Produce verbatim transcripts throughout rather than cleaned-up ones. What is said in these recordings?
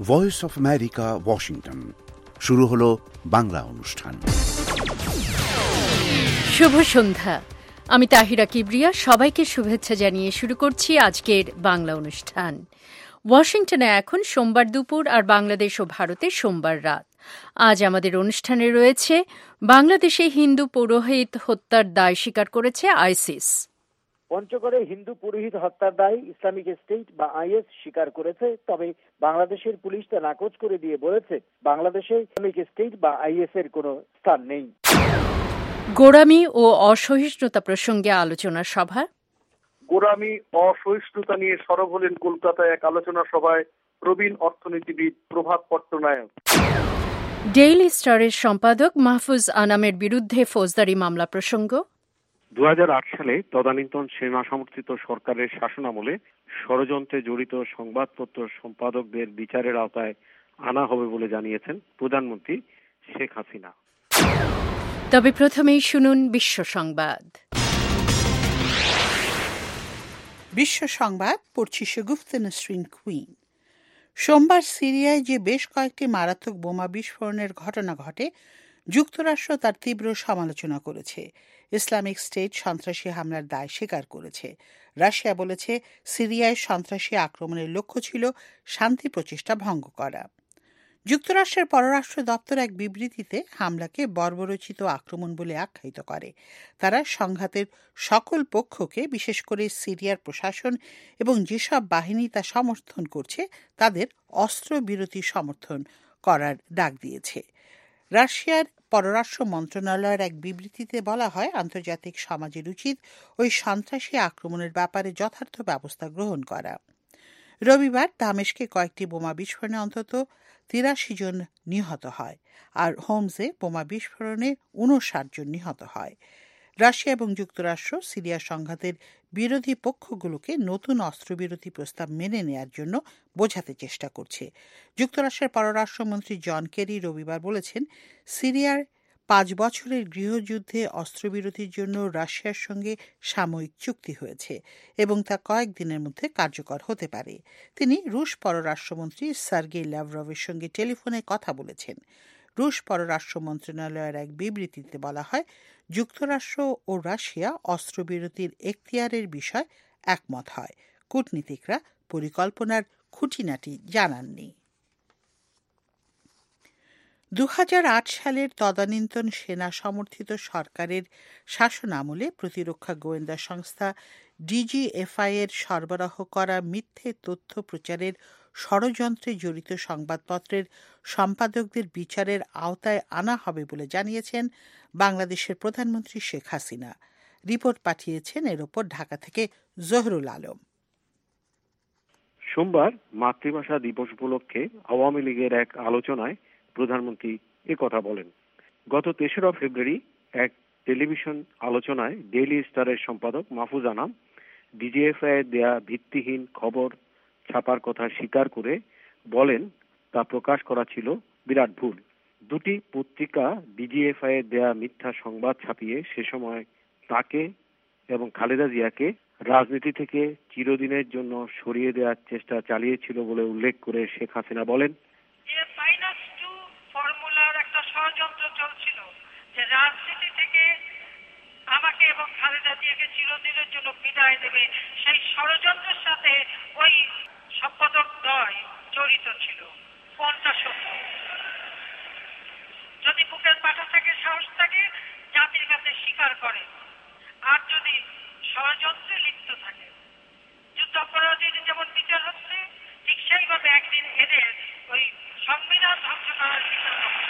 Voice of America, Washington. শুরু হলো বাংলা অনুষ্ঠান। শুভ সন্ধ্যা। আমি তাহিরা কিবরিয়া, সবাইকে শুভেচ্ছা জানিয়ে শুরু করছি আজকের বাংলা অনুষ্ঠান। ওয়াশিংটনে এখন সোমবার দুপুর আর বাংলাদেশ ও ভারতে সোমবার রাত। আজ আমাদের অনুষ্ঠানে রয়েছে বাংলাদেশে হিন্দু পুরোহিত হত্যার দায় স্বীকার করেছে আইসিস। পঞ্চগড়ে হিন্দু পুরোহিত হত্যার দায় ইসলামিক স্টেট বা আইএস স্বীকার করেছে, তবে বাংলাদেশের পুলিশ তা নাকচ করে দিয়ে বলেছে বাংলাদেশে ইসলামিক স্টেট বা আইএস এর কোনো স্থান নেই। গোঁড়ামি ও অসহিষ্ণুতা প্রসঙ্গে আলোচনা সভা। গোঁড়ামি অসহিষ্ণুতা নিয়ে সরব হলেন কলকাতায় এক আলোচনা সভায় প্রবীণ অর্থনীতিবিদ প্রভাত পট্টনায়ক। ডেইলি স্টারের সম্পাদক মাহফুজ আনামের বিরুদ্ধে ফৌজদারি মামলা প্রসঙ্গ। দু হাজার আট সালে তদানীন্তন সেনা সমর্থিত সরকারের শাসনামলে ষড়যন্ত্রে জড়িত সংবাদপত্র সম্পাদকদের বিচারের আওতায় আনা হবে বলে জানিয়েছেন প্রধানমন্ত্রী শেখ হাসিনা। তবে প্রথমেই শুনুন বিশ্ব সংবাদ। বিশ্ব সংবাদ পড়ছি শগুফতা নসরিন কুইন। সোমবার সিরিয়ায় যে বেশ কয়েকটি মারাত্মক বোমা বিস্ফোরণের ঘটনা ঘটে, যুক্তরাষ্ট্র তার তীব্র সমালোচনা করেছে। ইসলামিক স্টেট সন্ত্রাসী হামলার দায় স্বীকার করেছে। রাশিয়া বলেছে সিরিয়ায় সন্ত্রাসী আক্রমণের লক্ষ্য ছিল শান্তি প্রচেষ্টা ভঙ্গ করা। যুক্তরাষ্ট্রের পররাষ্ট্র দপ্তর এক বিবৃতিতে হামলাকে বর্বরোচিত আক্রমণ বলে আখ্যায়িত করে। তারা সংঘাতের সকল পক্ষকে, বিশেষ করে সিরিয়ার প্রশাসন এবং যেসব বাহিনী তা সমর্থন করছে তাদের অস্ত্রবিরতি সমর্থন করার ডাক দিয়েছে। রাশিয়ার পররাষ্ট্র মন্ত্রণালয়ের এক বিবৃতিতে বলা হয়, আন্তর্জাতিক সমাজের উচিত ওই সন্ত্রাসী আক্রমণের ব্যাপারে যথার্থ ব্যবস্থা গ্রহণ করা। রবিবার দামেস্কে কয়েকটি বোমা বিস্ফোরণে অন্তত তিরাশি জন নিহত হয়, আর হোমসে বোমা বিস্ফোরণে উনষাট জন নিহত হয়। রাশিয়া এবং যুক্তরাষ্ট্র সিরিয়া সংঘাতের বিরোধী পক্ষগুলোকে নতুন অস্ত্রবিরতি প্রস্তাব মেনে নেয়ার জন্য বোঝাতে চেষ্টা করছে। যুক্তরাষ্ট্রের পররাষ্ট্রমন্ত্রী জন কেরি রবিবার বলেছেন, সিরিয়ার পাঁচ বছরের গৃহযুদ্ধে অস্ত্রবিরতির জন্য রাশিয়ার সঙ্গে সাময়িক চুক্তি হয়েছে এবং তা কয়েকদিনের মধ্যে কার্যকর হতে পারে। তিনি রুশ পররাষ্ট্রমন্ত্রী সার্গেই ল্যাভরভের সঙ্গে টেলিফোনে কথা বলেছেন। রুশ পররাষ্ট্র মন্ত্রণালয়ের এক বিবৃতিতে বলা হয়, যুক্তরাষ্ট্র ও রাশিয়া অস্ত্রবিরতির এখতিয়ারের বিষয় একমত হয়। কূটনীতিকরা পরিকল্পনার খুঁটিনাটি জানাননি। দু হাজার আট সালের তদানীন্তন সেনা সমর্থিত সরকারের শাসনামলে প্রতিরক্ষা গোয়েন্দা সংস্থা ডিজিএফআই এর সরবরাহ করা মিথ্যে তথ্য প্রচারের ষড়যন্ত্রে জড়িত সংবাদপত্রের সম্পাদকদের বিচারের আওতায় আনা হবে বলে জানিয়েছেন বাংলাদেশের প্রধানমন্ত্রী শেখ হাসিনা। রিপোর্ট পাঠিয়েছেন এর ওপর ঢাকা থেকে জহরুল আলম। সোমবার মাতৃভাষা দিবস উপলক্ষে আওয়ামী লীগের এক আলোচনায় প্রধানমন্ত্রী এ কথা বলেন। গত তেসরা ফেব্রুয়ারি এক টেলিভিশন আলোচনায় ডেইলি স্টারের সম্পাদক মাহফুজ আনাম ডিজিএফআই এর দেয়া ভিত্তিহীন খবর ছাপার কথা স্বীকার করে বলেন, তা প্রকাশ করা ছিল বিরাট ভুল। দুটি পত্রিকা ডিজিএফআই এর দেয়া মিথ্যা সংবাদ ছাপিয়ে সে সময় তাকে এবং খালেদা জিয়াকে রাজনীতি থেকে চিরদিনের জন্য সরিয়ে দেওয়ার চেষ্টা চালিয়েছিল বলে উল্লেখ করে শেখ হাসিনা বলেন, ফর্মুলার একটা ষড়যন্ত্র চলছিল যে রাজনীতি থেকে আমাকে এবং খালেদা জিয়াকে চিরদিনের জন্য বিদায় দেবে। সেই ষড়যন্ত্রের সাথে ওই সম্পাদক দ্বয় জড়িত ছিল। কোনটা সত্য? যদি বুকের পাটা থেকে সাহস থাকে, জাতির কাছে স্বীকার করে। আর যদি ষড়যন্ত্রে লিপ্ত থাকে, যুদ্ধাপরাধীর যেমন বিচার হচ্ছে, ঠিক সেইভাবে একদিন এদের ওই সংবিধান ধ্বংস করার বিচার হবে।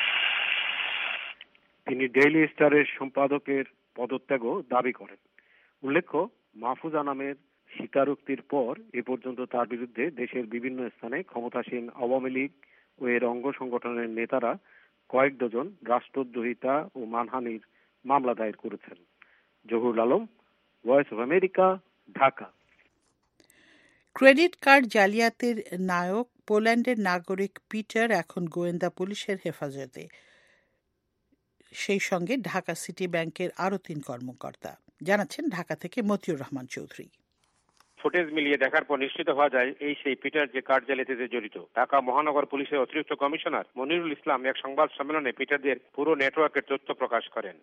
তিনি ডেইলি স্টারের সম্পাদকের পদত্যাগও দাবি করেন। উল্লেখ্য, মাহফুজ আনামের স্বীকারোক্তির পর এ পর্যন্ত তার বিরুদ্ধে দেশের বিভিন্ন স্থানে ক্ষমতাসীন আওয়ামী লীগ ও এর অঙ্গ সংগঠনের নেতারা কয়েক ডজন রাষ্ট্রদ্রোহিতা ও মানহানির মামলা দায়ের করেছেন। Zahurul Alam, voice of America, Dhaka. Credit card জালিয়াতির নায়ক পোল্যান্ডের নাগরিক পিটার এখন গোয়েন্দা পুলিশের হেফাজতে। সেই সঙ্গে ঢাকা সিটি ব্যাংকের আরও তিন কর্মকর্তা। জানাচ্ছেন ঢাকা থেকে মতিউর রহমান চৌধুরী। ফুটেজ মিলিয়ে দেখার পর নিশ্চিত হওয়া যায় এই সেই পিটার যে কার্ড জালিয়াতিতে জড়িত। ঢাকা মহানগর পুলিশের অতিরিক্ত কমিশনার মনিরুল ইসলাম এক সংবাদ সম্মেলনে পিটারদের পুরো নেটওয়ার্কের তথ্য প্রকাশ করেন।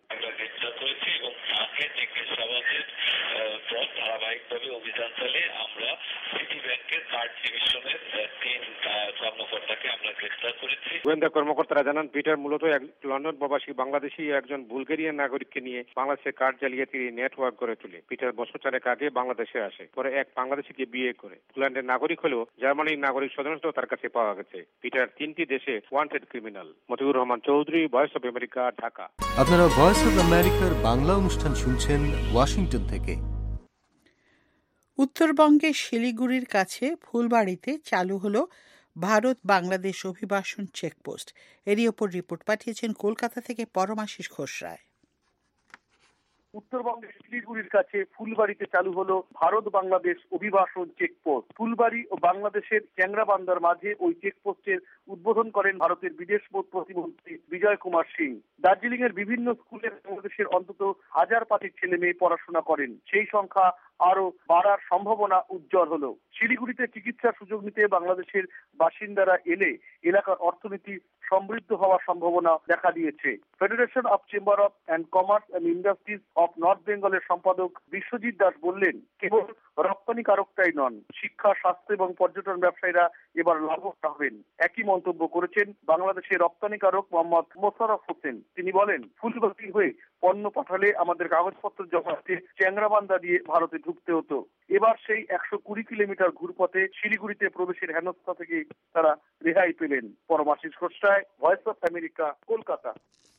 ধারাবাহিকভাবে অভিযান চালিয়ে আমরা সিটি ব্যাংকের কার্ড ডিভিশনের তিন কর্মকর্তাকে আমরা গ্রেফতার করেছি। গোয়েন্দা কর্মকর্তারা জানান পিটার মূলত এক লন্ডন প্রবাসী বাংলাদেশি একজন বুলগেরিয়ান নাগরিককে নিয়ে বাংলাদেশের কার্ড জালিয়াতির নেটওয়ার্ক গড়ে তোলে। পিটার বছর চারেক আগে বাংলাদেশে আসে, পরে এক বাংলাদেশিকে বিয়ে করে। ইংল্যান্ডের নাগরিক হলেও জার্মানির নাগরিক স্বজনত্ব তার কাছে পাওয়া গেছে। পিটার তিনটি দেশে wanted criminal. Motiur Rahman Chowdhury, voice of America, Dhaka. আপনারা ভয়েস অব আমেরিকার বাংলা অনুষ্ঠান শুনছেন ওয়াশিংটন থেকে। উত্তরবঙ্গের শিলিগুড়ির কাছে ফুলবাড়িতে চালু হলো ভারত বাংলাদেশ অভিবাসন চেকপোস্ট। এরই ওপর রিপোর্ট পাঠিয়েছেন কলকাতা থেকে পরমাশিস ঘোষ রায়। উত্তরবঙ্গের শিলিগুড়ির কাছে ফুলবাড়িতে চালু হলো ভারত বাংলাদেশ অভিবাসন চেকপোস্ট। ফুলবাড়ি ও বাংলাদেশের চ্যাংরাবান্ধার মাঝে ওই চেকপোস্টের উদ্বোধন করেন ভারতের বিদেশ প্রতিমন্ত্রী বিজয় কুমার সিং। দার্জিলিং এর বিভিন্ন স্কুলে বাংলাদেশের অন্তত হাজার পাঁচেক ছেলে মেয়ে পড়াশোনা করেন। সেই সংখ্যা আরো বাড়ার সম্ভাবনা উজ্জ্বল হলো। শিলিগুড়িতে চিকিৎসার সুযোগ নিতে বাংলাদেশের বাসিন্দারা এলে এলাকার অর্থনীতি সমৃদ্ধ হওয়ার সম্ভাবনা দেখা দিয়েছে। Federation of chamber of and commerce and industries of north বেঙ্গলের সম্পাদক বিশ্বজিৎ দাস বললেন, কেবল রপ্তানিকারকটাই নন, শিক্ষা, স্বাস্থ্য এবং পর্যটন ব্যবসায়ীরা এবার লাভবান হবেন। একই মন্তব্য করেছেন বাংলাদেশের রপ্তানিকারক মোহাম্মদ মোশাররফ হোসেন। তিনি বলেন, ফুলবাড়ি হয়ে পণ্য পাঠালে আমাদের কাগজপত্র জমা দিতে চ্যাংরাবান্ধা দিয়ে ভারতে ঢুকতে হতো। এবার সেই একশো কুড়ি কিলোমিটার ঘুরপথে শিলিগুড়িতে প্রবেশের হেনস্থা থেকে তারা রেহাই পেলেন। Paramashis Ghosh Roy, voice of America, Kolkata.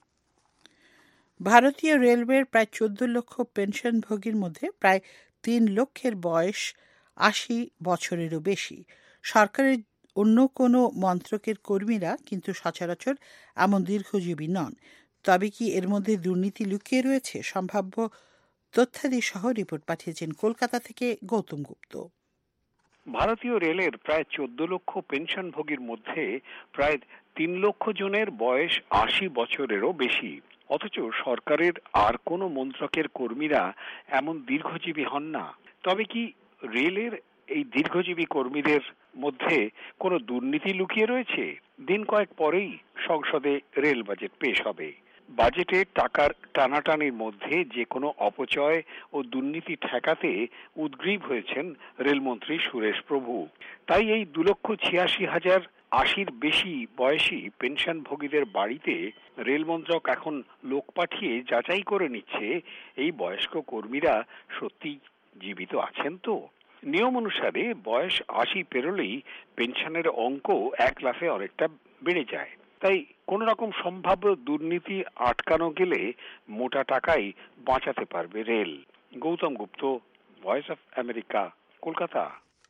ভারতীয় রেলওয়ের প্রায় চোদ্দ লক্ষ পেনশনভোগীর মধ্যে প্রায় তিন লক্ষের বয়স আশি বছরেরও বেশি। সরকারের অন্য কোনো মন্ত্রকের কর্মীরা কিন্তু সচরাচর এমন দীর্ঘজীবী নন। তবে কি এর মধ্যে দুর্নীতি লুকিয়ে রয়েছে? সম্ভাব্য তথ্যাদি সহ রিপোর্ট পাঠিয়েছেন কলকাতা থেকে গৌতম গুপ্ত। ভারতীয় রেলের প্রায় চোদ্দ লক্ষ পেনশনভোগীর মধ্যে প্রায় তিন লক্ষ জনের বয়স আশি বছরেরও বেশি। অথচ সরকারের আর কোনো মন্ত্রকের কর্মীরা এমন দীর্ঘজীবী হন না। তবে কি রেলের এই দীর্ঘজীবী কর্মীদের মধ্যে কোনো দুর্নীতি লুকিয়ে রয়েছে? দিন কয়েক পরেই সংসদে রেল বাজেট পেশ হবে। বাজেটে টাকার টানাটানির মধ্যে যে কোনো অপচয় ও দুর্নীতি ঠেকাতে উদ্গ্রীব হয়েছেন রেলমন্ত্রী সুরেশ প্রভু। তাই এই দু লক্ষ ছিয়াশি হাজার আশির বেশি বয়সী পেনশনভোগীদের বাড়িতে রেলমন্ত্রক এখন লোক পাঠিয়ে যাচাই করে নিচ্ছে এই বয়স্ক কর্মীরা সত্যি জীবিত আছেন তো। নিয়ম অনুসারে বয়স আশি পেরোলেই পেনশনের অঙ্ক এক লাফে অনেকটা বেড়ে যায়। তাই কোন রকম সম্ভাব্য দুর্নীতি আটকানো গেলে মোটা টাকাই বাঁচাতে পারবে rail. Goutam Gupta, voice of America, Kolkata.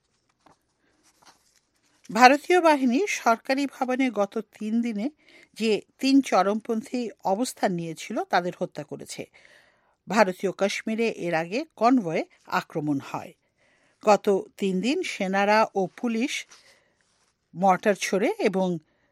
ভারতীয় বাহিনী সরকারি ভবনে গত তিন দিনে যে তিন চরমপন্থী অবস্থান নিয়েছিল তাদের হত্যা করেছে। ভারতীয় কাশ্মীরে এর আগে কনভয়ে আক্রমণ হয়। গত তিন দিন সেনারা ও পুলিশ মর্টার ছোড়ে এবং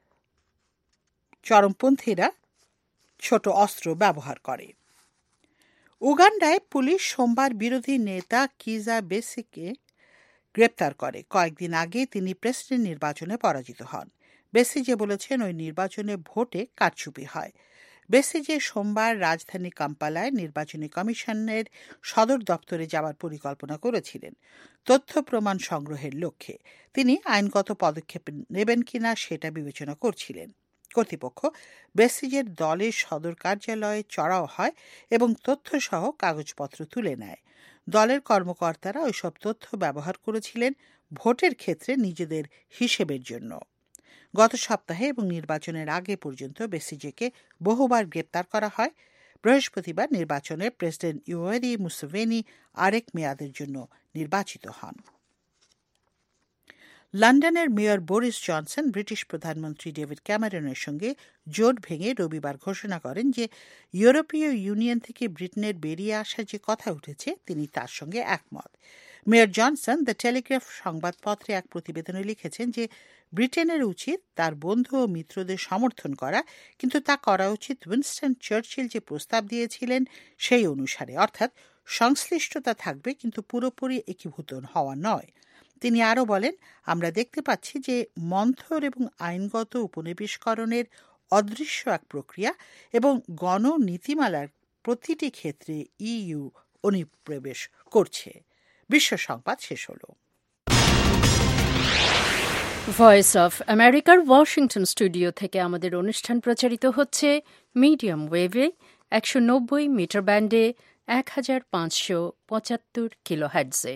চরমপন্থীরা ছোট অস্ত্র ব্যবহার করে। উগান্ডায় পুলিশ সোমবার বিরোধী নেতা কিজা বেসিকে গ্রেপ্তার করে। কয়েকদিন আগে তিনি প্রেসিডেন্ট নির্বাচনে পরাজিত হন। বেসিজে বলেছেন ওই নির্বাচনে ভোটে কারচুপি হয়। বেসিজে সোমবার রাজধানী কাম্পালায় নির্বাচনী কমিশনের সদর দপ্তরে যাওয়ার পরিকল্পনা করেছিলেন তথ্য প্রমাণ সংগ্রহের লক্ষ্যে। তিনি আইনগত পদক্ষেপ নেবেন কিনা সেটা বিবেচনা করছিলেন। কর্তৃপক্ষ বেসিজের দলের সদর কার্যালয়ে চড়াও হয় এবং তথ্যসহ কাগজপত্র তুলে নেয়। দলের কর্মকর্তারা ওইসব তথ্য ব্যবহার করেছিলেন ভোটের ক্ষেত্রে নিজেদের হিসেবের জন্য। গত সপ্তাহে এবং নির্বাচনের আগে পর্যন্ত বেসিজেকে বহুবার গ্রেপ্তার করা হয়। বৃহস্পতিবার নির্বাচনে প্রেসিডেন্ট ইউয়েরি মুসেভেনি আরেক মেয়াদের জন্য নির্বাচিত হন। লন্ডনের মেয়র বরিস জনসন ব্রিটিশ প্রধানমন্ত্রী ডেভিড ক্যামেরনের সঙ্গে জোট ভেঙে রবিবার ঘোষণা করেন যে ইউরোপীয় ইউনিয়ন থেকে ব্রিটেনের বেরিয়ে আসার যে কথা উঠেছে তিনি তার সঙ্গে একমত। মেয়র জনসন দ্য টেলিগ্রাফ সংবাদপত্রে এক প্রতিবেদনে লিখেছেন যে ব্রিটেনের উচিত তার বন্ধু ও মিত্রদের সমর্থন করা, কিন্তু তা করা উচিত উইনস্টন চার্চিল যে প্রস্তাব দিয়েছিলেন সেই অনুসারে, অর্থাৎ সংশ্লিষ্টতা থাকবে, কিন্তু পুরোপুরি একীভূত হওয়া নয়। তিনি আরও বলেন, আমরা দেখতে পাচ্ছি যে মন্থর এবং আইনগত উপনিবেশকরণের অদৃশ্য এক প্রক্রিয়া এবং গণনীতিমালার প্রতিটি ক্ষেত্রে ইইউ অনুপ্রবেশ করছে। বিশ্ব সংবাদ শেষ হল। ভয়েস অফ আমেরিকার ওয়াশিংটন স্টুডিও থেকে আমাদের অনুষ্ঠান প্রচারিত হচ্ছে মিডিয়াম ওয়েভে একশো নব্বই মিটার ব্যান্ডে এক হাজার পাঁচশো পঁচাত্তর কিলোহার্টজে।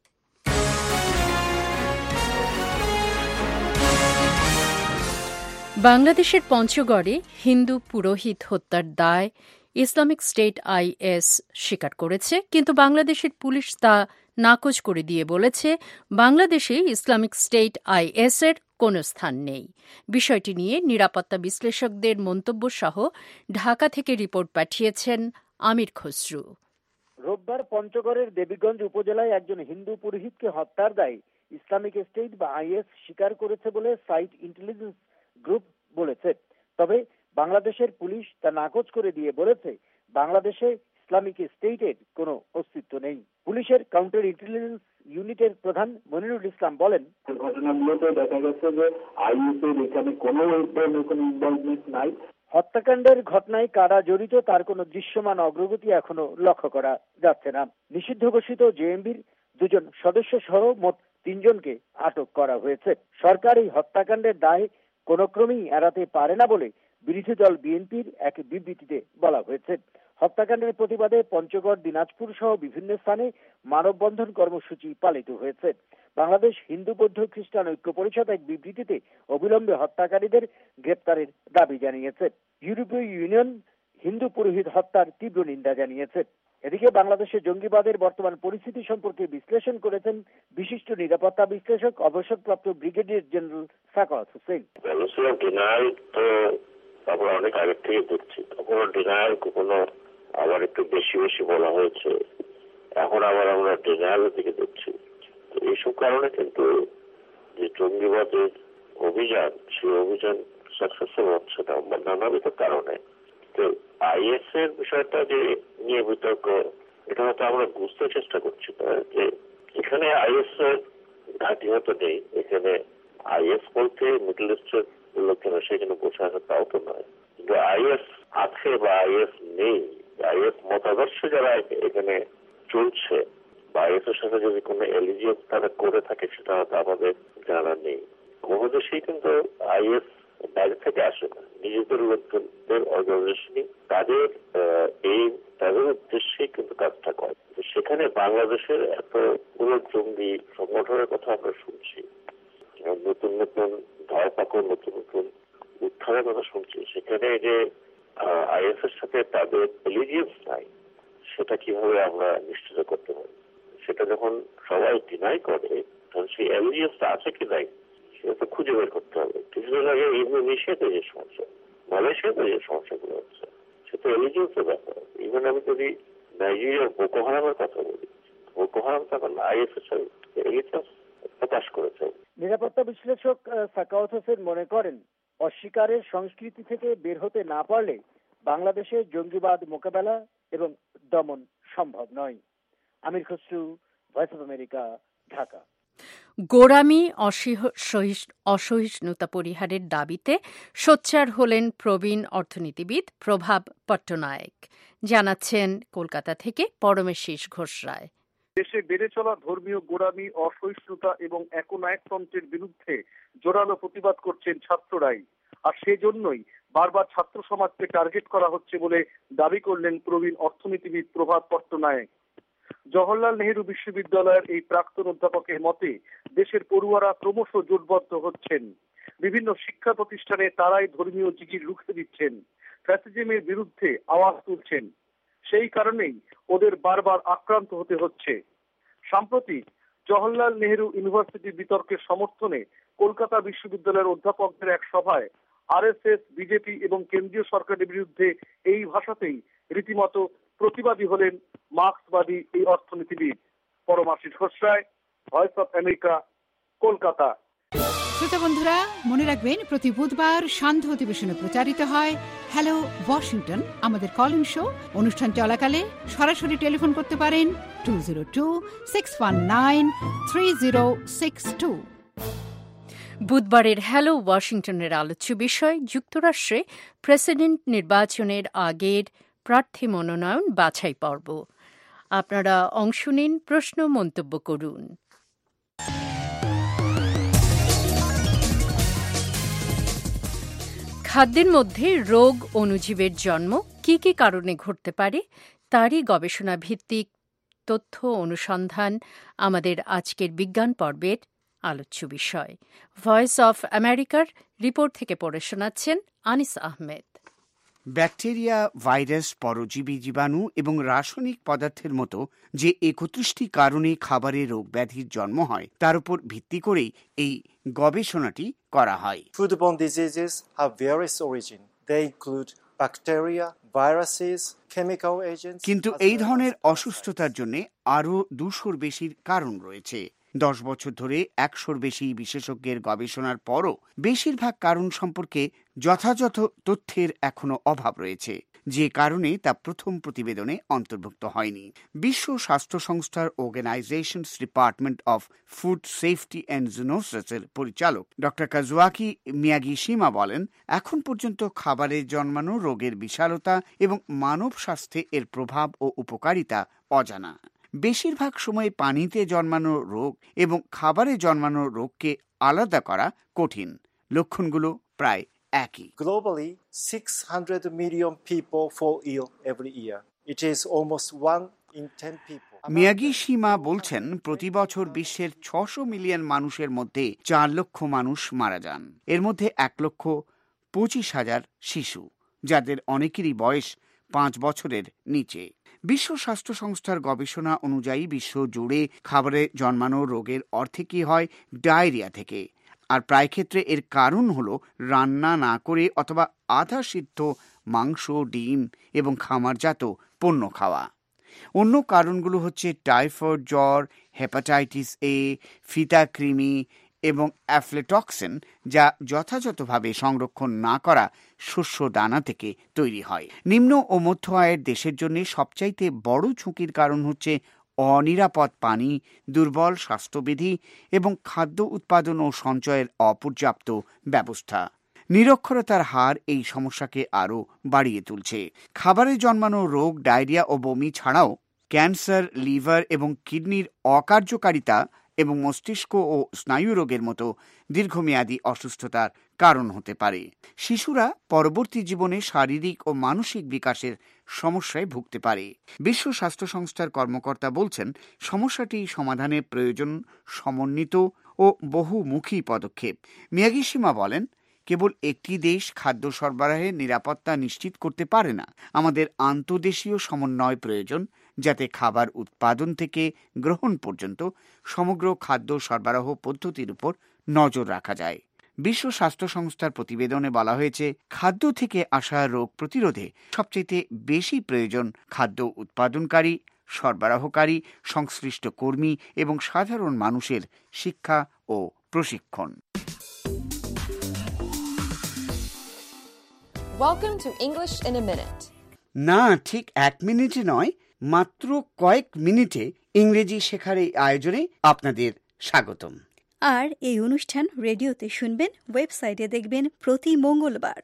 বাংলাদেশের পঞ্চগড়ে হিন্দু পুরোহিত হত্যার দায় ইসলামিক স্টেট আইএস স্বীকার করেছে, কিন্তু বাংলাদেশের পুলিশ তা নাকচ করে দিয়ে বলেছে বাংলাদেশে ইসলামিক স্টেট আইএস এর কোনো স্থান নেই। বিষয়টি নিয়ে নিরাপত্তা বিশ্লেষকদের মন্তব্য সহ ঢাকা থেকে রিপোর্ট পাঠিয়েছেন আমির খসরু। রোববার পঞ্চগড়ের দেবীগঞ্জ উপজেলায় একজন হিন্দু পুরোহিতকে হত্যার দায় ইসলামিক স্টেট বা আইএস স্বীকার করেছে বলে সাইট ইন্টেলিজেন্স গ্রুপ বলেছে। তবে বাংলাদেশের পুলিশ তা নাকচ করে দিয়ে বলেছে বাংলাদেশে ইসলামিক স্টেটের কোনো অস্তিত্ব নেই। পুলিশের কাউন্টার ইন্টেলিজেন্স ইউনিটের প্রধান মনিরুল ইসলাম বলেন, ঘটনাগুলোতে দেখা গেছে যে আইএস এর এখানে কোনো ধরনের কোনো ইনভলভমেন্ট নাই। হত্যাকাণ্ডের ঘটনায় কারা জড়িত তার কোনো দৃশ্যমান অগ্রগতি এখনো লক্ষ্য করা যাচ্ছে না। নিষিদ্ধ ঘোষিত জেএমবির দুজন সদস্য সহ মোট তিনজনকে আটক করা হয়েছে। সরকার এই হত্যাকাণ্ডের দায় কোনো ক্রমেই এড়াতে পারে না বলে বিরোধী দল বিএনপির এক বিবৃতিতে বলা হয়েছে। হত্যাকাণ্ডের প্রতিবাদে পঞ্চগড়, দিনাজপুর সহ বিভিন্ন স্থানে মানববন্ধন কর্মসূচি পালিত হয়েছে। বাংলাদেশ হিন্দু বৌদ্ধ খ্রিস্টান ঐক্য পরিষদ এক বিবৃতিতে অবিলম্বে হত্যাকারীদের গ্রেপ্তারের দাবি জানিয়েছে। ইউরোপীয় ইউনিয়ন হিন্দু পুরোহিত হত্যার তীব্র নিন্দা জানিয়েছে। এদিকে বাংলাদেশের জঙ্গিবাদের বর্তমান পরিস্থিতি সম্পর্কে বিশ্লেষণ করেছেন বিশিষ্ট নিরাপত্তা বিশ্লেষক অবসরপ্রাপ্ত ব্রিগেডিয়ার জেনারেল সাখাওয়াত হোসেন। আমরা অনেক আগে থেকে দেখছি, কখনো ডিনায়াল, কখনো আবার একটু বেশি বেশি বলা হয়েছে, এখন আবার আমরা ডিনায়ালের দিকে দেখছি। তো এইসব কারণে কিন্তু যে জঙ্গিবাদের অভিযান, সেই অভিযান সাকসেসফুল হচ্ছে না নানাবিধ কারণে। তো আইএস এর বিষয়টা যে নিয়ে বিতর্ক, এটা হয়তো আমরা বুঝতে চেষ্টা করছি না যে এখানে আইএস এর ঘাঁটি হয়তো নেই। এখানে আইএস বলতে মিডল ইস্টের লোকজন সেখানে বসে আছে তাও তো নয়, কিন্তু আইএস আছে বা আইএস নেই, আইএস মতাদর্শ যারা এখানে চলছে বা আইএস এর সাথে যদি কোনো এলিজিয়েন্স তারা করে থাকে সেটা হয়তো আমাদের জানা নেই। কোনো দেশেই কিন্তু আইএস বাইরে থেকে আসে না, নিজেদের লোকজনদের অর্গানাইজেশনই তাদের এই তাদের উদ্দেশ্যেই কিন্তু কাজটা করে। সেখানে বাংলাদেশের এত পুরো জঙ্গি সংগঠনের কথা আমরা শুনছি, নতুন নতুন ধরপাকড়, নতুন নতুন উত্থানের কথা শুনছি। সেখানে যে আইএস এর সাথে তাদের এলিজিয়েন্স নাই, সেটা কিভাবে আমরা নিশ্চিত করতে পারি? সেটা যখন সবাই ডিনাই করে, তখন সেই এলিজিয়েন্সটা আছে কি নাই সেটা তো খুঁজে বের করতে হবে। কিছুদিন আগে ইন্দোনেশিয়াতে যে সমস্যা, মালয়েশিয়াতে যে সমস্যাগুলো হচ্ছে, সেটা এলিজিয়েন্সের ব্যাপার। ইভেন আমি যদি নাইজেরিয়ার বোকো হারামের কথা বলি, বোকো হারাম তখন আইএস এর সাথে এলিজিয়েন্স প্রকাশ করেছে। নিরাপত্তা বিশ্লেষক সাখাওয়াত হোসেন মনে করেন, অস্বীকারের সংস্কৃতি থেকে বের হতে না পারলে বাংলাদেশে জঙ্গিবাদ মোকাবেলা এবং দমন সম্ভব নয়। Amir Khasru, voice of America, Dhaka. গোঁড়ামি, অসহিষ্ণুতা পরিহারের দাবিতে সোচ্চার হলেন প্রবীণ অর্থনীতিবিদ প্রভাব পট্টনায়েক, জানাচ্ছেন কলকাতা থেকে পরমেশীষ ঘোষ রায়। দেশে বেড়ে চলা ধর্মীয় গোঁড়ামি, অসহিষ্ণুতা এবং একনায়কতন্ত্রের বিরুদ্ধে জোরালো প্রতিবাদ করছেন ছাত্ররাই। আর সেজন্যই বারবার ছাত্র সমাজকে টার্গেট করা হচ্ছে বলে দাবি করলেন প্রবীণ অর্থনীতিবিদ প্রভাব পট্টনায়েক। জওহরলাল নেহেরু বিশ্ববিদ্যালয়ের এই প্রাক্তন অধ্যাপকের মতে দেশের পড়ুয়ারা ক্রমশ জোটবদ্ধ হচ্ছেন। বিভিন্ন শিক্ষা প্রতিষ্ঠানে তারাই ধর্মীয় জিগির রুখে দিচ্ছেন, ফ্যাসিজমের বিরুদ্ধে আওয়াজ তুলছেন। সেই কারণেই ওদের বারবার আক্রান্ত হতে হচ্ছে। সাম্প্রতিক জওহরলাল নেহেরু ইউনিভার্সিটি বিতর্কের সমর্থনে কলকাতা বিশ্ববিদ্যালয়ের অধ্যাপকদের এক সভায় আরএসএস, বিজেপি এবং কেন্দ্রীয় সরকারের বিরুদ্ধে এই ভাষাতেই রীতিমতো প্রতিবাদী হলেন মার্ক্সবাদী এই অর্থনীতিবিদ। Paramashis Ghosh Roy, voice of America, Kolkata. শ্রোতা বন্ধুরা, মনে রাখবেন প্রতি বুধবার সান্ধ্য অধিবেশনে প্রচারিত হয় হ্যালো ওয়াশিংটন, আমাদের কলিং শো। অনুষ্ঠান চলাকালে সরাসরি টেলিফোন করতে পারেন two zero two six one nine three zero six two. বুধবারের হ্যালো ওয়াশিংটনের আলোচ্য বিষয় যুক্তরাষ্ট্রে প্রেসিডেন্ট নির্বাচনের আগের প্রার্থী মনোনয়ন বাছাই পর্ব। আপনারা অংশ নিন, প্রশ্ন মন্তব্য করুন। খাদ্যের মধ্যে রোগ অণুজীবের জন্ম কি কি কারণে ঘটতে পারে তারই গবেষণা ভিত্তিক তথ্য অনুসন্ধান আমাদের আজকের বিজ্ঞান পর্বের আলোচ্য বিষয়। ভয়েস অফ আমেরিকার রিপোর্ট থেকে পড়ে শোনাচ্ছেন আনিস আহমেদ। ব্যাকটেরিয়া, ভাইরাস, পরজীবী, জীবাণু এবং রাসায়নিক পদার্থের মতো যে একত্রিশটি কারণে খাবারে রোগ ব্যাধির জন্ম হয় তার উপর ভিত্তি করেই এই গবেষণাটি করা হয়। Foodborne diseases have various origin. They include bacteria, viruses, chemical agents. কিন্তু এই ধরনের অসুস্থতার জন্য আরও দুশোর বেশির কারণ রয়েছে। দশ বছর ধরে একশোর বেশি বিশেষজ্ঞের গবেষণার পরও বেশিরভাগ কারণ সম্পর্কে যথাযথ তথ্যের এখনো অভাব রয়েছে, যে কারণে তা প্রথম প্রতিবেদনে অন্তর্ভুক্ত হয়নি। বিশ্ব স্বাস্থ্য সংস্থার organizations department of food safety and জুনোসিসের পরিচালক ডক্টর কাজুয়াকি মিয়াগিশিমা বলেন, এখন পর্যন্ত খাবারে জন্মানো রোগের বিশালতা এবং মানব স্বাস্থ্যে এর প্রভাব ও উপকারিতা অজানা। বেশিরভাগ সময় পানিতে জন্মানো রোগ এবং খাবারে জন্মানো রোগকে আলাদা করা কঠিন। লক্ষণগুলো প্রায় একই। Globally, six hundred million people fall ill every year. It is almost one in ten people. মিয়াগিশিমা বলছেন, প্রতি বছর বিশ্বের ছশো মিলিয়ন মানুষের মধ্যে চার লক্ষ মানুষ মারা যান। এর মধ্যে এক লক্ষ পঁচিশ হাজার শিশু, যাদের অনেকেরই বয়স পাঁচ বছরের নিচে। বিশ্ব স্বাস্থ্য সংস্থার গবেষণা অনুযায়ী বিশ্ব জুড়ে খাবারে জন্মানো রোগের অর্ধেকই হয় ডায়রিয়া থেকে, আর প্রায় ক্ষেত্রে এর কারণ হলো রান্না না করে অথবা আধা সিদ্ধ মাংস, ডিম এবং খামারজাত পণ্য খাওয়া। অন্য কারণগুলো হচ্ছে টাইফয়েড জ্বর, হেপাটাইটিস এ, ফিতাকৃমি এবং অ্যাফ্লেটক্সিন, যা যথাযথভাবে সংরক্ষণ না করা শস্য দানা থেকে তৈরি হয়। নিম্ন ও মধ্য আয়ের দেশের জন্য সবচাইতে বড় ঝুঁকির কারণ হচ্ছে অনিরাপদ পানি, দুর্বল স্বাস্থ্যবিধি এবং খাদ্য উৎপাদন ও সঞ্চয়ের অপর্যাপ্ত ব্যবস্থা। নিরক্ষরতার হার এই সমস্যাকে আরও বাড়িয়ে তুলছে। খাবারে জন্মানো রোগ, ডায়রিয়া ও বমি ছাড়াও ক্যান্সার, লিভার এবং কিডনির অকার্যকারিতা এবং মস্তিষ্ক ও স্নায়ু রোগের মতো দীর্ঘমেয়াদী অসুস্থতার কারণ হতে পারে। শিশুরা পরবর্তী জীবনে শারীরিক ও মানসিক বিকাশের সমস্যায় ভুগতে পারে। বিশ্ব স্বাস্থ্য সংস্থার কর্মকর্তা বলছেন, সমস্যাটি সমাধানে প্রয়োজন সমন্বিত ও বহুমুখী পদক্ষেপ। মিয়াগিশিমা বলেন, কেবল একটি দেশ খাদ্য সরবরাহের নিরাপত্তা নিশ্চিত করতে পারে না। আমাদের আন্তর্দেশীয় সমন্বয় প্রয়োজন, যাতে খাবার উৎপাদন থেকে গ্রহণ পর্যন্ত সমগ্র খাদ্য সরবরাহ পদ্ধতির উপর নজর রাখা যায়। বিশ্ব স্বাস্থ্য সংস্থার প্রতিবেদনে বলা হয়েছে, খাদ্য থেকে আসা রোগ প্রতিরোধে সবচেয়ে বেশি প্রয়োজন খাদ্য উৎপাদনকারী, সরবরাহকারী, সংশ্লিষ্ট কর্মী এবং সাধারণ মানুষের শিক্ষা ও প্রশিক্ষণ। Welcome to English in a minute. না, ঠিক এক মিনিটে নয়, মাত্র কয়েক মিনিটে ইংরেজি শেখার এই আয়োজনে আপনাদের স্বাগতম। আর এই অনুষ্ঠান রেডিওতে শুনবেন, ওয়েবসাইটে দেখবেন প্রতি মঙ্গলবার।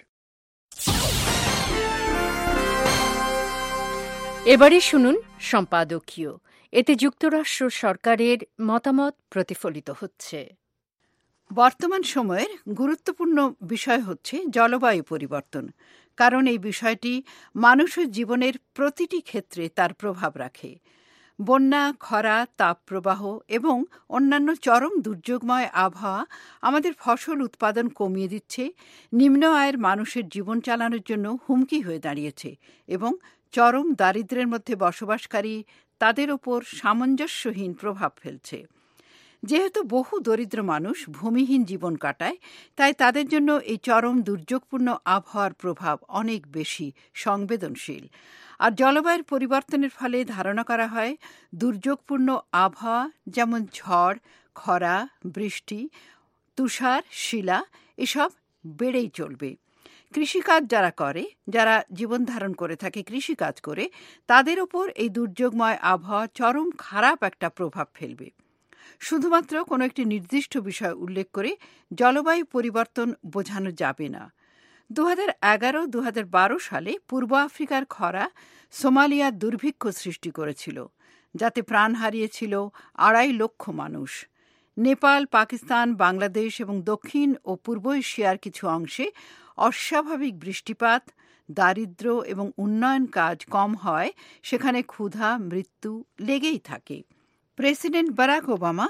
এবারে শুনুন সম্পাদকীয়। এতে যুক্তরাষ্ট্র সরকারের মতামত প্রতিফলিত হচ্ছে। বর্তমান সময়ের গুরুত্বপূর্ণ বিষয় হচ্ছে জলবায়ু পরিবর্তন, কারণ এই বিষয়টি মানুষের জীবনের প্রতিটি ক্ষেত্রে তার প্রভাব রাখে। বন্যা, খরা, তাপপ্রবাহ এবং অন্যান্য চরম দুর্যোগময় আবহাওয়া আমাদের ফসল উৎপাদন কমিয়ে দিচ্ছে, নিম্ন আয়ের মানুষের জীবন চালানোর জন্য হুমকি হয়ে দাঁড়িয়েছে এবং চরম দারিদ্র্যের মধ্যে বসবাসকারী তাদের ওপর সামঞ্জস্যহীন প্রভাব ফেলছে। যেহেতু বহু দরিদ্র মানুষ ভূমিহীন জীবন কাটায়, তাই তাদের জন্য এই চরম দুর্যোগপূর্ণ আবহাওয়ার প্রভাব অনেক বেশি সংবেদনশীল। আর জলবায়ুর পরিবর্তনের ফলে ধারণা করা হয় দুর্যোগপূর্ণ আবহাওয়া যেমন ঝড়, খরা, বৃষ্টি, তুষার, শিলা এসব বেড়েই চলবে। কৃষিকাজ যারা করে, যারা জীবন ধারণ করে থাকে কৃষিকাজ করে, তাদের ওপর এই দুর্যোগময় আবহাওয়া চরম খারাপ একটা প্রভাব ফেলবে। শুধুমাত্র কোনো একটি নির্দিষ্ট বিষয় উল্লেখ করে জলবায়ু পরিবর্তন বোঝানো যাবে না। দু হাজার এগারো দু হাজার বারো সালে পূর্ব আফ্রিকার খরা সোমালিয়া দুর্ভিক্ষ সৃষ্টি করেছিল, যাতে প্রাণ হারিয়েছিল আড়াই লক্ষ মানুষ। নেপাল, পাকিস্তান, বাংলাদেশ এবং দক্ষিণ ও পূর্ব এশিয়ার কিছু অংশে অস্বাভাবিক বৃষ্টিপাত, দারিদ্র্য এবং উন্নয়ন কাজ কম হয়, সেখানে ক্ষুধা, মৃত্যু লেগেই থাকে। প্রেসিডেন্ট বারাক ওবামা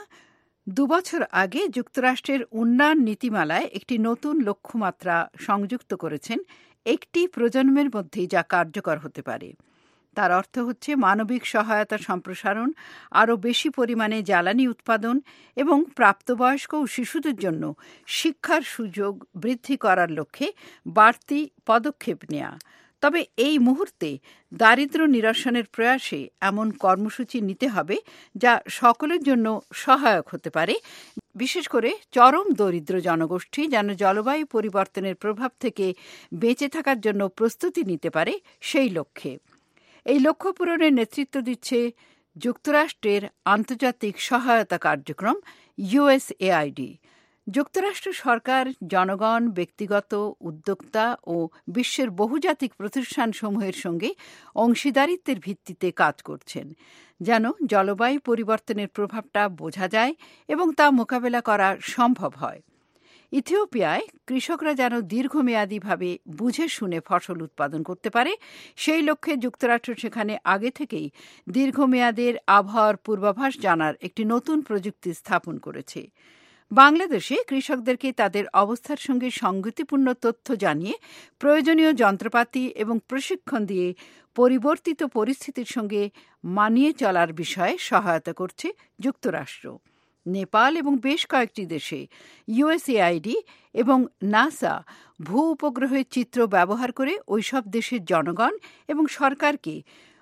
দুবছর আগে যুক্তরাষ্ট্রের উন্নয়ন নীতিমালায় একটি নতুন লক্ষ্যমাত্রা সংযুক্ত করেছেন, একটি প্রজন্মের মধ্যেই যা কার্যকর হতে পারে। তার অর্থ হচ্ছে মানবিক সহায়তা সম্প্রসারণ, আরও বেশি পরিমাণে জ্বালানি উৎপাদন এবং প্রাপ্তবয়স্ক ও শিশুদের জন্য শিক্ষার সুযোগ বৃদ্ধি করার লক্ষ্যে বাড়তি পদক্ষেপ নেওয়া। তবে এই মুহূর্তে দারিদ্র্য নিরসনের প্রয়াসে এমন কর্মসূচি নিতে হবে যা সকলের জন্য সহায়ক হতে পারে, বিশেষ করে চরম দরিদ্র জনগোষ্ঠী যেন জলবায়ু পরিবর্তনের প্রভাব থেকে বেঁচে থাকার জন্য প্রস্তুতি নিতে পারে সেই লক্ষ্যে। এই লক্ষ্য পূরণের নেতৃত্ব দিচ্ছে যুক্তরাষ্ট্রের আন্তর্জাতিক সহায়তা কার্যক্রম ইউএসএআইডি। যুক্তরাষ্ট্র সরকার জনগণ, ব্যক্তিগত উদ্যোক্তা ও বিশ্বের বহুজাতিক প্রতিষ্ঠানসমূহের সঙ্গে অংশীদারিত্বের ভিত্তিতে কাজ করছেন, যেন জলবায়ু পরিবর্তনের প্রভাবটা বোঝা যায় এবং তা মোকাবেলা করা সম্ভব হয়। ইথিওপিয়ায় কৃষকরা যেন দীর্ঘমেয়াদীভাবে বুঝে শুনে ফসল উৎপাদন করতে পারে, সেই লক্ষ্যে যুক্তরাষ্ট্র সেখানে আগে থেকেই দীর্ঘমেয়াদের আবহাওয়ার পূর্বাভাস জানার একটি নতুন প্রযুক্তি স্থাপন করেছে। বাংলাদেশে কৃষকদেরকে তাদের অবস্থার সঙ্গে সঙ্গতিপূর্ণ তথ্য জানিয়ে প্রয়োজনীয় যন্ত্রপাতি এবং প্রশিক্ষণ দিয়ে পরিবর্তিত পরিস্থিতির সঙ্গে মানিয়ে চলার বিষয়ে সহায়তা করছে যুক্তরাষ্ট্র। নেপাল এবং বেশ কয়েকটি দেশে ইউএসএআইডি এবং নাসা ভূ উপগ্রহের চিত্র ব্যবহার করে ওইসব দেশের জনগণ এবং সরকারকে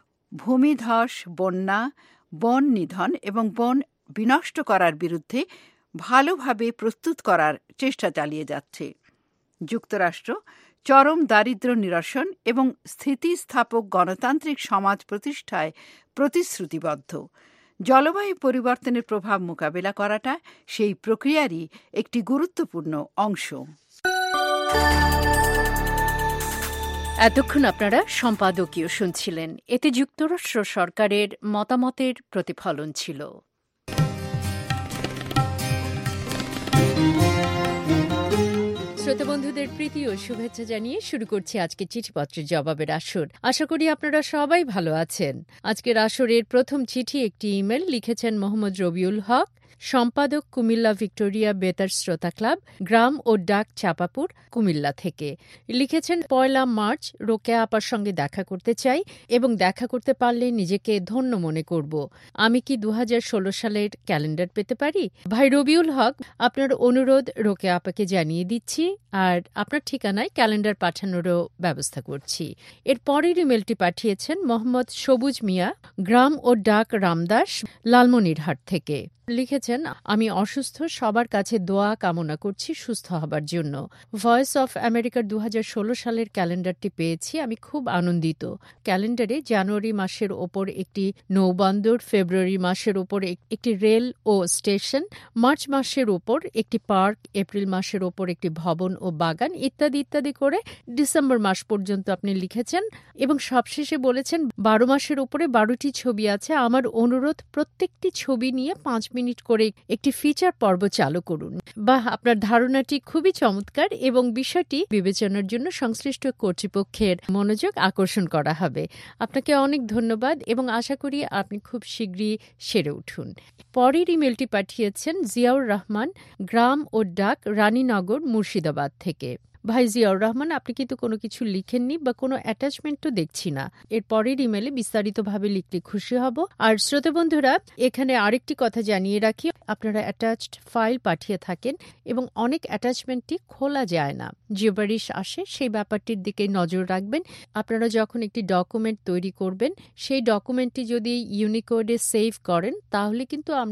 ভূমিধস, বন্যা, বন নিধন এবং বন বিনষ্ট করার বিরুদ্ধে ভালোভাবে প্রস্তুত করার চেষ্টা চালিয়ে যাচ্ছে। যুক্তরাষ্ট্র চরম দারিদ্র্য নিরসন এবং স্থিতিস্থাপক গণতান্ত্রিক সমাজ প্রতিষ্ঠায় প্রতিশ্রুতিবদ্ধ। জলবায়ু পরিবর্তনের প্রভাব মোকাবেলা করাটা সেই প্রক্রিয়ারই একটি গুরুত্বপূর্ণ অংশ। এতক্ষণ আপনারা সম্পাদকীয় শুনছিলেন। এতে যুক্তরাষ্ট্র সরকারের মতামতের প্রতিফলন ছিল। শ্রোতা বন্ধুদের প্রীতি ও শুভেচ্ছা জানিয়ে শুরু করছি আজকে চিঠিপত্রের জবাবের আসর। আশা করি আপনারা সবাই ভালো আছেন। আজকের আসরের প্রথম চিঠি একটি ইমেল লিখেছেন মোহাম্মদ রবিউল হক, সম্পাদক কুমিল্লা ভিক্টোরিয়া বেতার শ্রোতা ক্লাব, গ্রাম ও ডাক চাপাপুর, কুমিল্লা থেকে। লিখেছেন, পয়লা মার্চ রোকেয়া আপার সঙ্গে দেখা করতে চাই এবং দেখা করতে পারলে নিজেকে ধন্য মনে করব। আমি কি দু হাজার ষোলো সালের ক্যালেন্ডার পেতে পারি? ভাই রবিউল হক, আপনার অনুরোধ রোকেয়া আপাকে জানিয়ে দিচ্ছি আর আপনার ঠিকানায় ক্যালেন্ডার পাঠানোরও ব্যবস্থা করছি। এর পরের ইমেলটি পাঠিয়েছেন মোহাম্মদ সবুজ মিয়া, গ্রাম ও ডাক রামদাস, লালমনিরহাট থেকে। লিখেছেন, আমি অসুস্থ, সবার কাছে দোয়া কামনা করছি সুস্থ হবার জন্য। ভয়েস অফ আমেরিকার দু হাজার ষোলো সালের ক্যালেন্ডারটি পেয়েছি, আমি খুব আনন্দিত। ক্যালেন্ডারে জানুয়ারি মাসের ওপর একটি নৌবন্দর, ফেব্রুয়ারি মাসের ওপর একটি রেল ও স্টেশন, মার্চ মাসের ওপর একটি পার্ক, এপ্রিল মাসের ওপর একটি ভবন ও বাগান ইত্যাদি ইত্যাদি করে ডিসেম্বর মাস পর্যন্ত আপনি লিখেছেন এবং সবশেষে বলেছেন বারো মাসের ওপরে বারোটি ছবি আছে। আমার অনুরোধ, প্রত্যেকটি ছবি নিয়ে পাঁচ মিনিট করে একটি ফিচার পর্ব চালু করুন। বাহ, আপনার ধারণাটি খুবই চমৎকার এবং বিষয়টি বিবেচনার জন্য সংশ্লিষ্ট কর্তৃপক্ষের মনোযোগ আকর্ষণ করা হবে। আপনাকে অনেক ধন্যবাদ এবং আশা করি আপনি খুব শীঘ্রই সেরে উঠুন। পরের ইমেলটি পাঠিয়েছেন জিয়াউর রহমান, গ্রাম ও ডাক, রানীনগর, মুর্শিদাবাদ থেকে। ভাই জিয়াউর রহমান, আপনি কিন্তু কোনো কিছু লিখেননি বা কোনো অ্যাটাচমেন্টও দেখছি না। এর পরের ইমেলে বিস্তারিতভাবে লিখলে খুশি হব। আর শ্রোতা বন্ধুরা, এখানে আরেকটি কথা জানিয়ে রাখি, আপনারা অ্যাটাচড ফাইল পাঠিয়ে থাকেন এবং অনেক অ্যাটাচমেন্টটি খোলা যায় না, জিওবারিশ আসে, সেই ব্যাপারটির দিকে নজর রাখবেন। আপনারা যখন একটি ডকুমেন্ট তৈরি করবেন, সেই ডকুমেন্টটি যদি ইউনিকোডে সেভ করেন তাহলে কিন্তু আমরা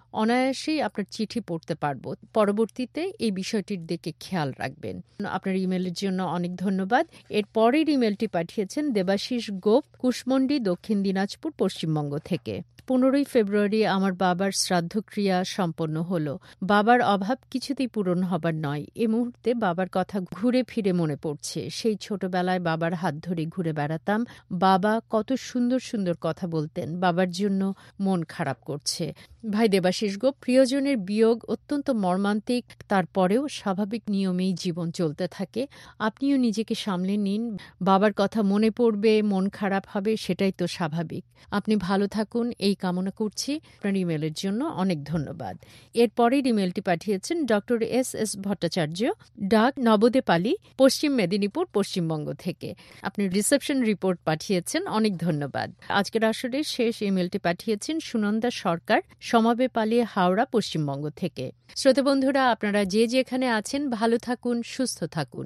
অনায়াসেই আপনার চিঠি পড়তে পারবো। পরবর্তীতে এই বিষয়টির দিকে খেয়াল রাখবেন। আপনার ইমেলের জন্য অনেক ধন্যবাদ। এর পরের ইমেলটি পাঠিয়েছেন দেবাশিস গোপ, কুশমন্ডি, দক্ষিণ দিনাজপুর, পশ্চিমবঙ্গ থেকে। পনেরোই ফেব্রুয়ারি আমার বাবার শ্রাদ্ধক্রিয়া সম্পন্ন হলো। বাবার অভাব কিছুতেই পূরণ হবার নয়। এ মুহূর্তে বাবার কথা ঘুরে ফিরে মনে পড়ছে। সেই ছোটবেলায় বাবার হাত ধরে ঘুরে বেড়াতাম। বাবা কত সুন্দর সুন্দর কথা বলতেন। বাবার জন্য মন খারাপ করছে। ভাই দেবাশিস গোপ, প্রিয়জনের বিয়োগ অত্যন্ত মর্মান্তিক, তারপরেও স্বাভাবিক নিয়মেই জীবন চলতে থাকে। আপনিও নিজেকে সামলে নিন। বাবার কথা মনে পড়বে, মন খারাপ হবে, সেটাই তো স্বাভাবিক। আপনি ভালো থাকুন এই কামনা করছি। আপনার ইমেলের জন্য অনেক ধন্যবাদ। এর পরের ইমেলটি পাঠিয়েছেন ডক্টর এস এস ভট্টাচার্য, ডাক নবদেপালি, পশ্চিম মেদিনীপুর, পশ্চিমবঙ্গ থেকে। আপনি রিসেপশন রিপোর্ট পাঠিয়েছেন, অনেক ধন্যবাদ। আজকের আসরে শেষ ইমেলটি পাঠিয়েছেন সুনন্দা সরকার, সমাবেপালি, হাওড়া, পশ্চিমবঙ্গ থেকে। শ্রোতা বন্ধুরা, আপনারা যে যেখানে আছেন ভালো থাকুন, সুস্থ থাকুন।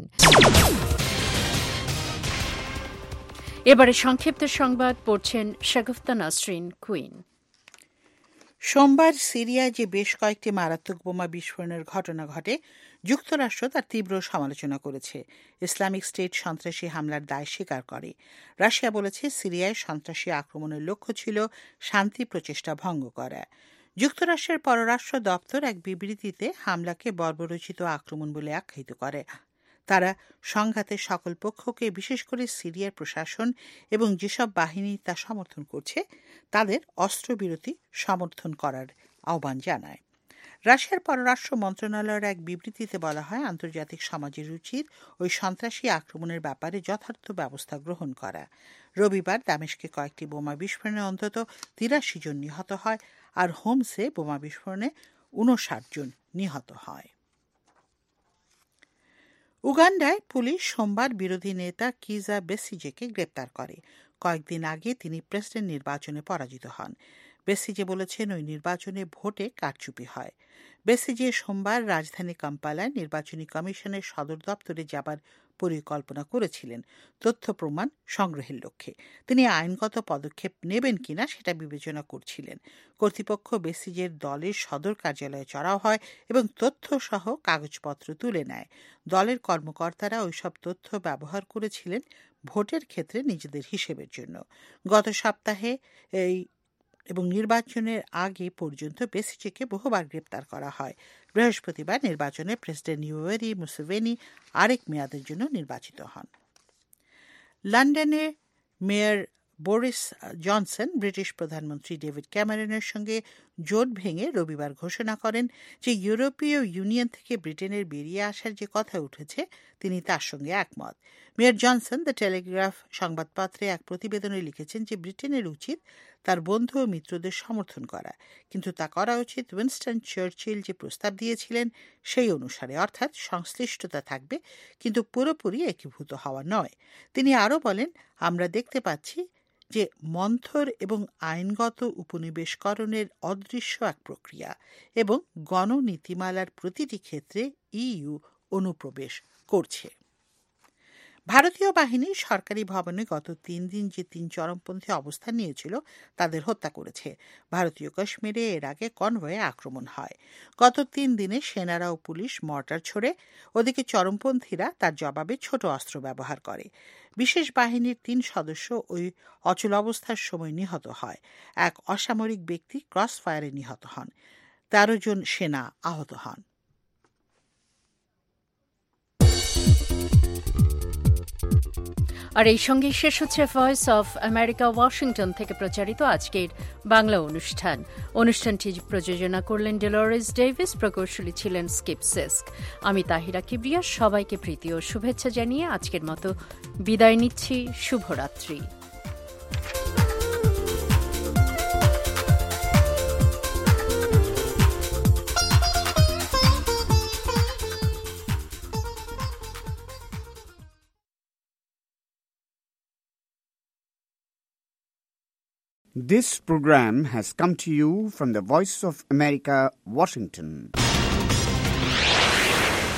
এবারে সংক্ষিপ্ত সংবাদ পড়ছেন শাগুফতা নাসরিন কুইন। সোমবার সিরিয়ায় যে বেশ কয়েকটি মারাত্মক বোমা বিস্ফোরণের ঘটনা ঘটে, যুক্তরাষ্ট্র তার তীব্র সমালোচনা করেছে। ইসলামিক স্টেট সন্ত্রাসী হামলার দায় স্বীকার করে। রাশিয়া বলেছে সিরিয়ায় সন্ত্রাসী আক্রমণের লক্ষ্য ছিল শান্তি প্রচেষ্টা ভঙ্গ করা। যুক্তরাষ্ট্রের পররাষ্ট্র দপ্তর এক বিবৃতিতে হামলাকে বর্বরোচিত আক্রমণ বলে আখ্যায়িত করে। তারা সংঘাতের সকল পক্ষকে, বিশেষ করে সিরিয়ার প্রশাসন এবং যেসব বাহিনী তা সমর্থন করছে, তাদের অস্ত্রবিরতি সমর্থন করার আহ্বান জানায়। রাশিয়ার পররাষ্ট্র মন্ত্রণালয়ের এক বিবৃতিতে বলা হয়, আন্তর্জাতিক সমাজের উচিত ওই সন্ত্রাসী আক্রমণের ব্যাপারে যথার্থ ব্যবস্থা গ্রহণ করা। রবিবার দামেস্কে কয়েকটি বোমা বিস্ফোরণে অন্তত তিরাশি জন নিহত হয়, আর হোমসে বোমা বিস্ফোরণে উনষাট জন নিহত হয়। উগান্ডায় পুলিশ সোমবার বিরোধী নেতা কিজা বেসিজেকে গ্রেপ্তার করে। কয়েকদিন আগে তিনি প্রেসিডেন্ট নির্বাচনে পরাজিত হন। বেসিজে বলেছেন ওই নির্বাচনে ভোটে কারচুপি হয়। বেসিজে সোমবার রাজধানী কাম্পালায় নির্বাচনী কমিশনের সদর দপ্তরে যাবার পরিকল্পনা করেছিলেন তথ্য প্রমাণ সংগ্রহের লক্ষ্যে। তিনি আইনগত পদক্ষেপ নেবেন কিনা সেটা বিবেচনা করছিলেন। কর্তৃপক্ষ বেসিজের দলের সদর কার্যালয়ে চড়াও হয় এবং তথ্য সহ কাগজপত্র তুলে নেয়। দলের কর্মকর্তারা ওইসব তথ্য ব্যবহার করেছিলেন ভোটের ক্ষেত্রে নিজেদের হিসেবের জন্য। গত সপ্তাহে এই এবং নির্বাচনের আগে পর্যন্ত বেসিজেকে বহুবার গ্রেপ্তার করা হয়। বৃহস্পতিবার নির্বাচনে প্রেসিডেন্ট ইউয়েরি মুসেভেনি আরেক মেয়াদের জন্য নির্বাচিত হন। লন্ডনে মেয়র বোরিস জনসন ব্রিটিশ প্রধানমন্ত্রী ডেভিড ক্যামেরনের সঙ্গে জোট ভেঙে রবিবার ঘোষণা করেন যে ইউরোপীয় ইউনিয়ন থেকে ব্রিটেনের বেরিয়ে আসার যে কথা উঠেছে তিনি তার সঙ্গে একমত। মেয়র জনসন দ্য টেলিগ্রাফ সংবাদপত্রে এক প্রতিবেদনে লিখেছেন যে ব্রিটেনের উচিত তার বন্ধু ও মিত্রদের সমর্থন করা, কিন্তু তা করা উচিত উইনস্টন চার্চিল যে প্রস্তাব দিয়েছিলেন সেই অনুসারে, অর্থাৎ সংশ্লিষ্টতা থাকবে কিন্তু পুরোপুরি একীভূত হওয়া নয়। তিনি আরও বলেন, আমরা দেখতে পাচ্ছি যে মন্থর এবং আইনগত উপনিবেশকরণের অদৃশ্য এক প্রক্রিয়া এবং গণনীতিমালার প্রতিটি ক্ষেত্রে ইইউ অনুপ্রবেশ করছে। ভারতীয় বাহিনী সরকারি ভবনে গত তিন দিন যে তিন চরমপন্থী অবস্থান নিয়েছিল তাদের হত্যা করেছে। ভারতীয় কাশ্মীরে এর আগে কনভয়ে আক্রমণ হয়। গত তিন দিনে সেনারা ও পুলিশ মর্টার ছোড়ে, ওদিকে চরমপন্থীরা তার জবাবে ছোট অস্ত্র ব্যবহার করে। বিশেষ বাহিনীর তিন সদস্য ওই অচল অবস্থার সময় নিহত হয়। এক অসামরিক ব্যক্তি ক্রস ফায়ারে নিহত হন। তেরো জন সেনা আহত হন। আর এই সঙ্গে শেষ হচ্ছে ভয়েস অফ আমেরিকা ওয়াশিংটন থেকে প্রচারিত আজকের বাংলা অনুষ্ঠান। অনুষ্ঠানটি প্রযোজনা করলেন ডেলোরেস ডেভিস, প্রকৌশলী ছিলেন স্কিপ সেস্ক। আমি তাহিরা কিবরিয়া সবাইকে প্রীতি ও শুভেচ্ছা জানিয়ে আজকের মতো বিদায় নিচ্ছি। শুভরাত্রি। This program has come to you from the Voice of America, Washington.